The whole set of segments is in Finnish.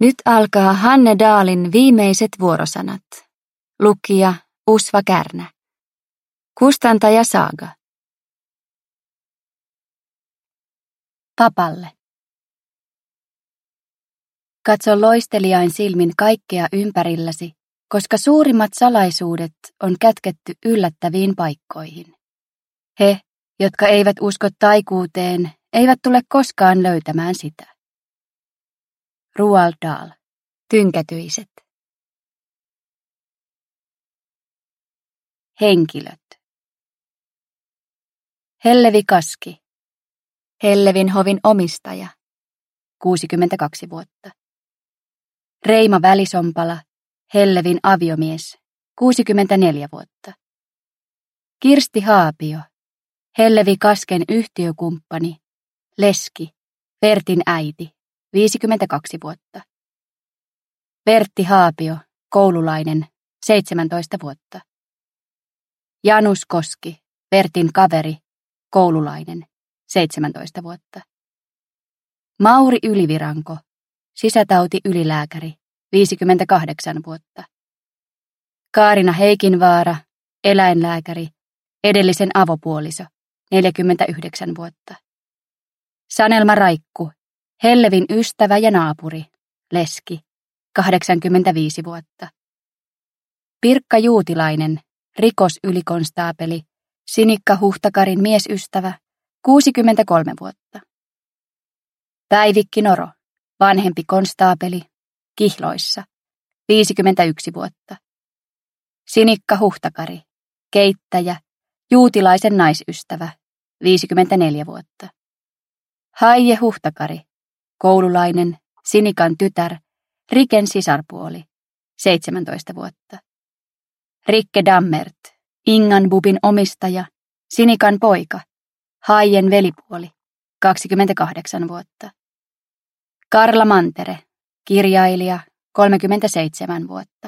Nyt alkaa Hanne Dahlin viimeiset vuorosanat. Lukija Usva Kärnä. Kustantaja Saaga. Papalle. Katso loisteliain silmin kaikkea ympärilläsi, koska suurimmat salaisuudet on kätketty yllättäviin paikkoihin. He, jotka eivät usko taikuuteen, eivät tule koskaan löytämään sitä. Roald Dahl. Tynkätyiset. Henkilöt. Hellevi Kaski. Hellevin hovin omistaja. 62 vuotta. Reima Välisompala. Hellevin aviomies. 64 vuotta. Kirsti Haapio. Hellevi Kasken yhtiökumppani. Leski. Vertin äiti. 52 vuotta. Vertti Haapio. Koululainen. 17 vuotta. Janus Koski. Vertin kaveri. Koululainen. 17 vuotta. Mauri Yliviranko. Sisätauti-ylilääkäri. 58 vuotta. Kaarina Heikinvaara. Eläinlääkäri. Edellisen avopuoliso. 49 vuotta. Sanelma Raikku. Hellevin ystävä ja naapuri. Leski. 85 vuotta. Pirkka Juutilainen. Rikosylikonstaapeli. Sinikka Huhtakarin miesystävä. 63 vuotta. Päivikki Noro. Vanhempi konstaapeli. Kihloissa. 51 vuotta. Sinikka Huhtakari. Keittäjä. Juutilaisen naisystävä. 54 vuotta. Haije Huhtakari. Koululainen. Sinikan tytär. Riken sisarpuoli. 17 vuotta. Rikke Dammert. Ingan Bubin omistaja. Sinikan poika. Haijen velipuoli. 28 vuotta. Karla Mantere. Kirjailija. 37 vuotta.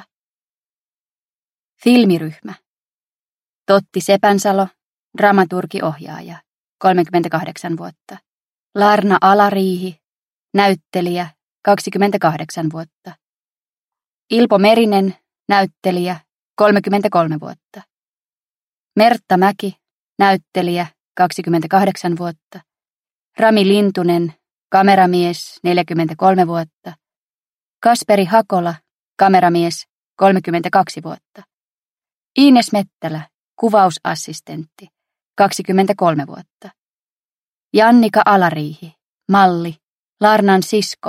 Filmiryhmä. Totti Sepänsalo. Dramaturgi-ohjaaja. 38 vuotta. Larna Alariihi. Näyttelijä. 28 vuotta. Ilpo Merinen. Näyttelijä. 33 vuotta. Mertta Mäki. Näyttelijä. 28 vuotta. Rami Lintunen. Kameramies. 43 vuotta. Kasperi Hakola. Kameramies. 32 vuotta. Iines Mettälä. Kuvausassistentti. 23 vuotta. Jannika Alariihi. Malli. Larnan sisko.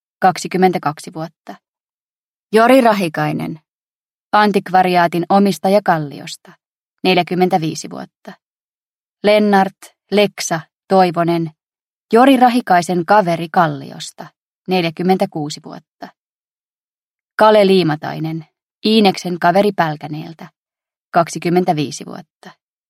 22 vuotta. Jori Rahikainen. Antikvariaatin omistaja Kalliosta. 45 vuotta. Lennart Leksa Toivonen. Jori Rahikaisen kaveri Kalliosta. 46 vuotta. Kale Liimatainen. Iineksen kaveri Pälkäneeltä. 25 vuotta.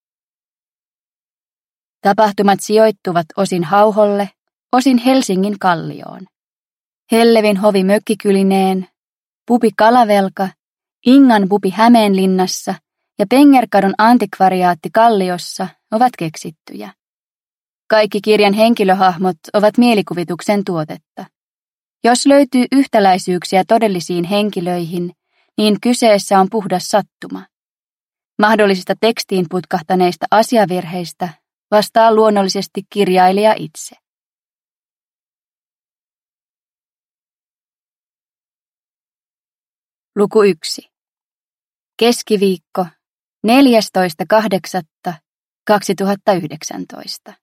Tapahtumat sijoittuvat osin Hauholle, osin Helsingin Kallioon. Hellevin hovi mökkikylineen, pubi Kalavelka, Ingan pubi Hämeenlinnassa ja Pengerkadon antikvariaatti Kalliossa ovat keksittyjä. Kaikki kirjan henkilöhahmot ovat mielikuvituksen tuotetta. Jos löytyy yhtäläisyyksiä todellisiin henkilöihin, niin kyseessä on puhdas sattuma. Mahdollisista tekstiin putkahtaneista asiavirheistä vastaa luonnollisesti kirjailija itse. Luku 1. Keskiviikko 14.8.2019.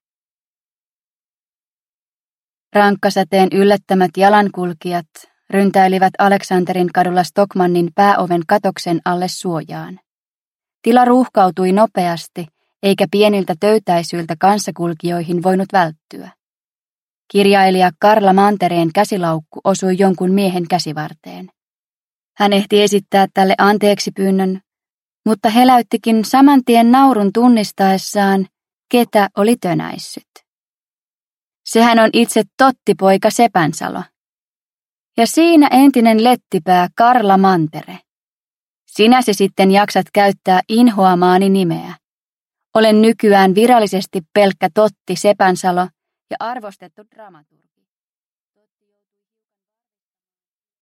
Rankkasateen yllättämät jalankulkijat ryntäilivät Aleksanterin kadulla Stockmannin pääoven katoksen alle suojaan. Tila ruuhkautui nopeasti, eikä pieniltä töytäisyiltä kanssakulkijoihin voinut välttyä. Kirjailija Karla Mantereen käsilaukku osui jonkun miehen käsivarteen. Hän ehti esittää tälle anteeksipyynnön, mutta heläyttikin saman tien naurun tunnistaessaan, ketä oli tönäissyt. Sehän on itse Tottipoika Sepänsalo. Ja siinä entinen lettipää Karla Mantere. Sinä se sitten jaksat käyttää inhoamaani nimeä. Olen nykyään virallisesti pelkkä Totti Sepänsalo ja arvostettu dramaturgi.